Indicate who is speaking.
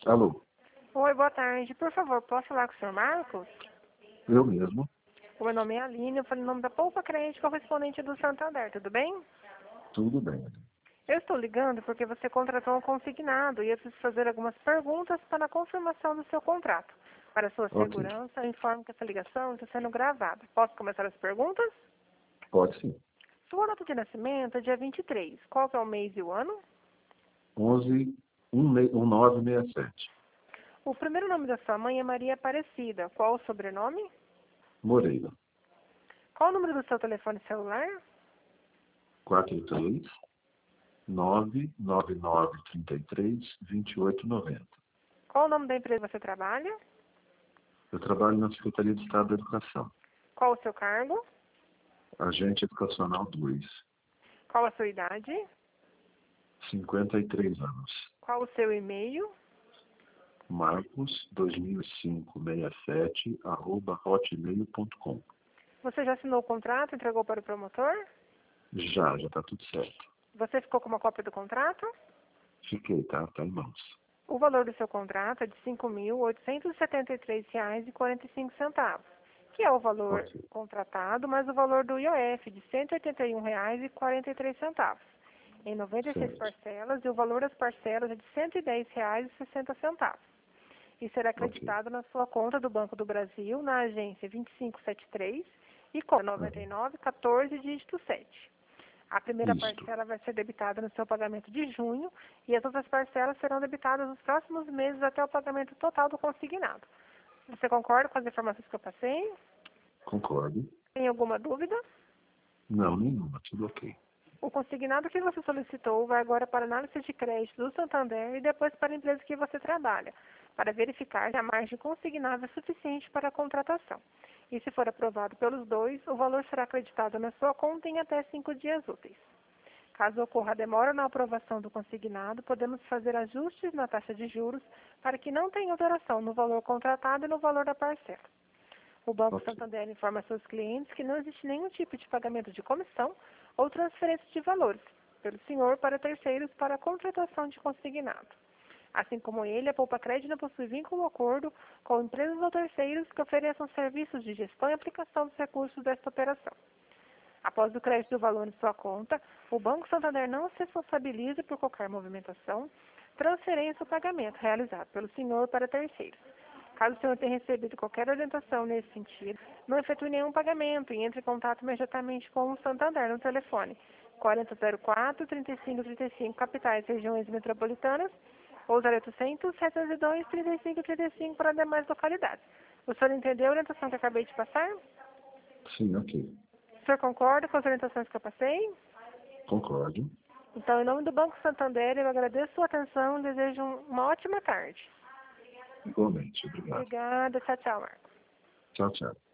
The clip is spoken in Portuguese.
Speaker 1: Alô,
Speaker 2: Oi, boa tarde. Por favor, posso falar com o senhor Marcos?
Speaker 1: eu mesmo.
Speaker 2: O meu nome é Aline, eu falo em nome da Poupa Crédito, correspondente do Santander, tudo bem?
Speaker 1: Tudo bem.
Speaker 2: Eu estou ligando porque você contratou um consignado e eu preciso fazer algumas perguntas para a confirmação do seu contrato. Para sua
Speaker 1: Ok,
Speaker 2: segurança, eu informo que essa ligação está sendo gravada. Posso começar as perguntas?
Speaker 1: pode sim.
Speaker 2: Sua data de nascimento é dia 23. Qual que é o mês e o ano?
Speaker 1: 1967.
Speaker 2: O primeiro nome da sua mãe é Maria Aparecida. Qual o sobrenome?
Speaker 1: Moreira.
Speaker 2: Qual o número do seu telefone celular?
Speaker 1: 43 99933 2890.
Speaker 2: Qual o nome da empresa que você trabalha?
Speaker 1: Eu trabalho na Secretaria de Estado da Educação.
Speaker 2: Qual o seu cargo?
Speaker 1: Agente Educacional 2.
Speaker 2: Qual a sua idade?
Speaker 1: 53 anos.
Speaker 2: Qual o seu e-mail?
Speaker 1: Marcos 200567 @hotmail.com.
Speaker 2: Você já assinou o contrato e entregou para o promotor?
Speaker 1: Já está tudo certo.
Speaker 2: Você ficou com uma cópia do contrato?
Speaker 1: Fiquei, tá? Tá em mãos.
Speaker 2: O valor do seu contrato é de R$ 5.873,45, que é o valor
Speaker 1: Ok,
Speaker 2: contratado, mais o valor do IOF de R$ 181,43, em 96
Speaker 1: certo.
Speaker 2: parcelas, e o valor das parcelas é de R$ 110,60. E será
Speaker 1: Ok.
Speaker 2: acreditado na sua conta do Banco do Brasil, na agência 2573 e conta
Speaker 1: Uhum.
Speaker 2: 9914, dígito 7. A primeira
Speaker 1: Isto.
Speaker 2: parcela vai ser debitada no seu pagamento de junho e as outras parcelas serão debitadas nos próximos meses até o pagamento total do consignado. Você concorda com as informações que eu passei?
Speaker 1: Concordo.
Speaker 2: Tem alguma dúvida?
Speaker 1: Não, nenhuma. Tudo ok.
Speaker 2: O consignado que você solicitou vai agora para a análise de crédito do Santander e depois para a empresa que você trabalha, para verificar se a margem consignada é suficiente para a contratação. E se for aprovado pelos dois, o valor será acreditado na sua conta em até 5 dias úteis. Caso ocorra demora na aprovação do consignado, podemos fazer ajustes na taxa de juros para que não tenha alteração no valor contratado e no valor da parcela. O Banco
Speaker 1: Ok.
Speaker 2: Santander informa seus clientes que não existe nenhum tipo de pagamento de comissão ou transferência de valores pelo senhor para terceiros para a contratação de consignado. Assim como ele, a Poupa Crédito não possui vínculo ou acordo com empresas ou terceiros que ofereçam serviços de gestão e aplicação dos recursos desta operação. Após o crédito do valor em sua conta, o Banco Santander não se responsabiliza por qualquer movimentação, transferência ou pagamento realizado pelo senhor para terceiros. Caso o senhor tenha recebido qualquer orientação nesse sentido, não efetue nenhum pagamento e entre em contato imediatamente com o Santander no telefone 4004-3535, capitais, regiões metropolitanas, ou 0800-702-3535 para demais localidades. O senhor entendeu a orientação que eu acabei de passar?
Speaker 1: Sim, ok.
Speaker 2: O senhor concorda com as orientações que eu passei?
Speaker 1: Concordo.
Speaker 2: Então, em nome do Banco Santander, eu agradeço a sua atenção e desejo uma ótima tarde.
Speaker 1: Igualmente. Obrigado.
Speaker 2: Obrigada. Tchau, tchau, Marcos.
Speaker 1: Tchau, tchau.